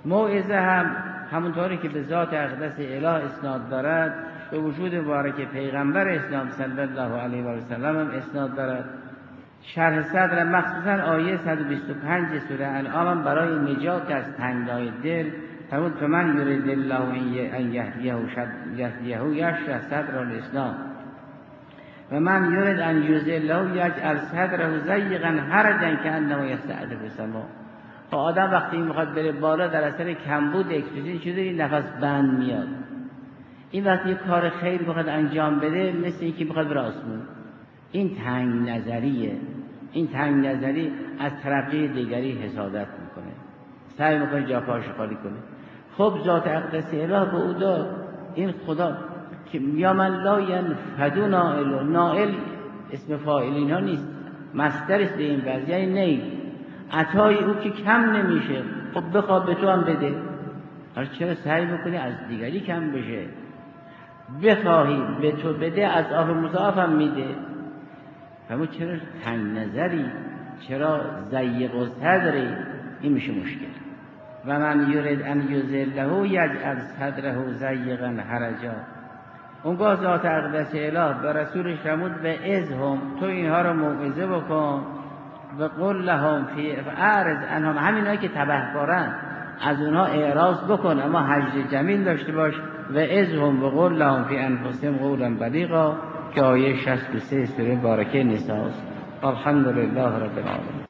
موعظه هم همونطوری که به ذات اقدس اله اسناد دارد، به وجود مبارک پیغمبر اسلام صلی الله علیه و سلم هم اسناد دارد. شرح صدر مخصوصا آیه 125 سوره انعام برای نجات از تنگنای دل فرمود فمن یرید الله ان یهدیه یشرح صدره الاسلام و من یرید ان یضله یجعل صدره ضیقا حرجا کانه یصعد فی السماء. آدم وقتی میخواد بره بالا در اثر کمبود اکسیژن شده این نفس بند میاد. این وقتی یک کار خیر میخواد انجام بده مثل اینکه میخواد بره آسمون. این تنگ نظریه. این تنگ نظری از ترقی دیگری حسادت میکنه، سعی میکنه جا پاش خالی کنه. خب ذات اقدس اله به او داد. این خدا که یا من لا ینفدو نائل، نائل اسم فاعل اینها نیست، مصدرش به این وضع یعنی نیل، عطای او که کم نمیشه. خب بخواد به تو هم بده، چرا سعی بکنی از دیگری کم بشه؟ بخواهی به تو بده از آب مضاعف هم میده. فرمود چرا تنگ نظری، چرا ضیق الصدری؟ این میشه مشکل. و من یرید ان یضله یجعل صدره ضیقا حرجا. اونگاه ذات اقدس اله به رسولش فرمود به ازهم، تو اینها رو موعظه بکن، و قل لهم فی اعرض عنهم، همینایی که تبهکارن از اونها اعراض بکن اما هجر جمیل داشته باش. و ازهم و قل لهم فی انفسهم قولا بلیغا که آیه 63 سوره بارکه نساء است. الحمدلله رب العالمین.